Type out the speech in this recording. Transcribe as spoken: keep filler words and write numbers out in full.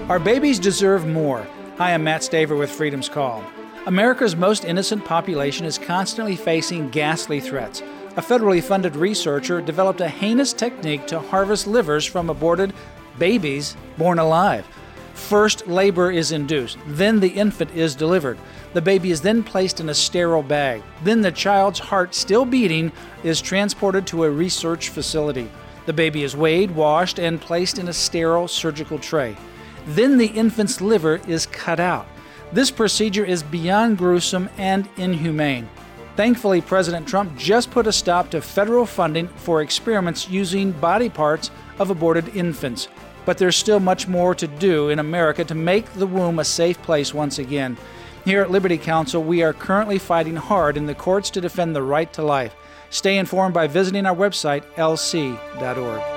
Our babies deserve more. Hi, I'm Matt Staver with Freedom's Call. America's most innocent population is constantly facing ghastly threats. A federally funded researcher developed a heinous technique to harvest livers from aborted babies born alive. First, labor is induced. Then the infant is delivered. The baby is then placed in a sterile bag. Then the child's heart, still beating, is transported to a research facility. The baby is weighed, washed, and placed in a sterile surgical tray. Then the infant's liver is cut out. This procedure is beyond gruesome and inhumane. Thankfully, President Trump just put a stop to federal funding for experiments using body parts of aborted infants. But there's still much more to do in America to make the womb a safe place once again. Here at Liberty Counsel, we are currently fighting hard in the courts to defend the right to life. Stay informed by visiting our website, L C dot org.